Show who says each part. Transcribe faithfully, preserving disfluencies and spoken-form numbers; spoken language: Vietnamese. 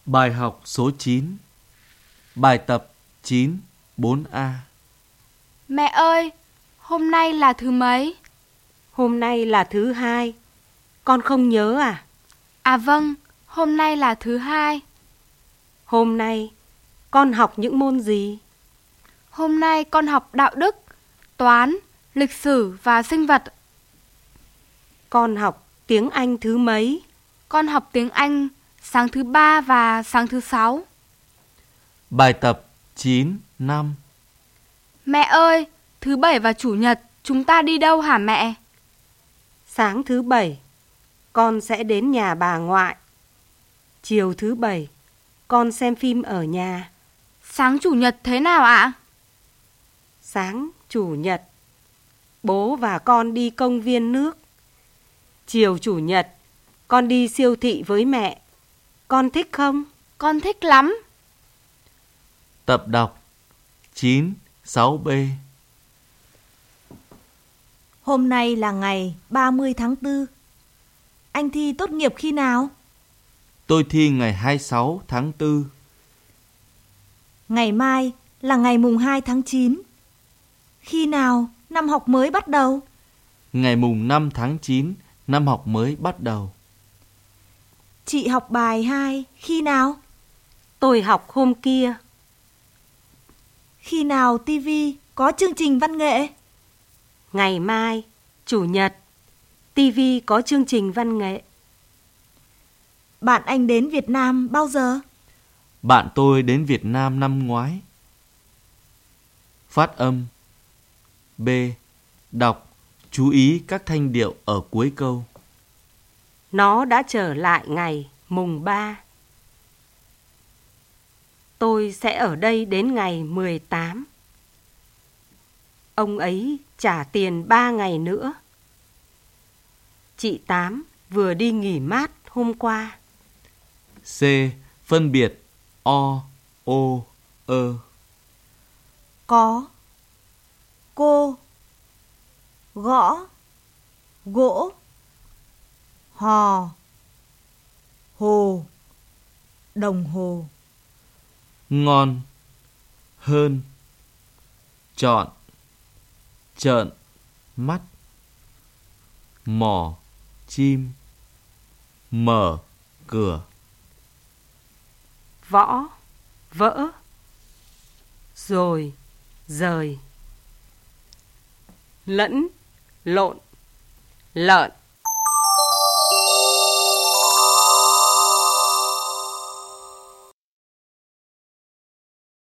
Speaker 1: Bài học số chín. Bài tập chín bốn A.
Speaker 2: Mẹ ơi, hôm nay là thứ mấy?
Speaker 3: Hôm nay là thứ hai. Con không nhớ à?
Speaker 2: À vâng, hôm nay là thứ hai.
Speaker 3: Hôm nay con học những môn gì?
Speaker 2: Hôm nay con học đạo đức, toán, lịch sử và sinh vật.
Speaker 3: Con học tiếng Anh thứ mấy?
Speaker 2: Con học tiếng Anh sáng thứ ba và sáng thứ sáu.
Speaker 1: Bài tập chín năm.
Speaker 2: Mẹ ơi, thứ bảy và chủ nhật chúng ta đi đâu hả mẹ?
Speaker 3: Sáng thứ bảy con sẽ đến nhà bà ngoại. Chiều thứ bảy con xem phim ở nhà.
Speaker 2: Sáng chủ nhật thế nào ạ?
Speaker 3: Sáng chủ nhật bố và con đi công viên nước. Chiều chủ nhật con đi siêu thị với mẹ. Con thích không?
Speaker 2: Con thích lắm.
Speaker 1: Tập đọc chín sáu B.
Speaker 4: Hôm nay là ngày ba mươi tháng tư. Anh thi tốt nghiệp khi nào?
Speaker 1: Tôi thi ngày hai mươi sáu tháng tư.
Speaker 4: Ngày mai là ngày mùng hai tháng chín. Khi nào năm học mới bắt đầu?
Speaker 1: Ngày mùng năm tháng chín, năm học mới bắt đầu.
Speaker 4: Chị học bài hai khi nào?
Speaker 3: Tôi học hôm kia.
Speaker 4: Khi nào ti vi có chương trình văn nghệ?
Speaker 3: Ngày mai, chủ nhật, ti vi có chương trình văn nghệ.
Speaker 4: Bạn anh đến Việt Nam bao giờ?
Speaker 1: Bạn tôi đến Việt Nam năm ngoái. Phát âm. B. Đọc. Chú ý các thanh điệu ở cuối câu.
Speaker 3: Nó đã trở lại ngày mùng ba. Tôi sẽ ở đây đến ngày mười tám. Ông ấy trả tiền ba ngày nữa. Chị Tám vừa đi nghỉ mát hôm qua.
Speaker 1: C. Phân biệt O, O, ơ.
Speaker 4: Có. Cô. Gõ. Gỗ. Hò. Hồ. Đồng hồ.
Speaker 1: Ngon. Hơn. Chọn. Trợn. Mắt. Mỏ. Chim. Mở. Cửa.
Speaker 3: Võ. Vỡ. Rồi. Rời. Lẫn. Lộn. Lợn.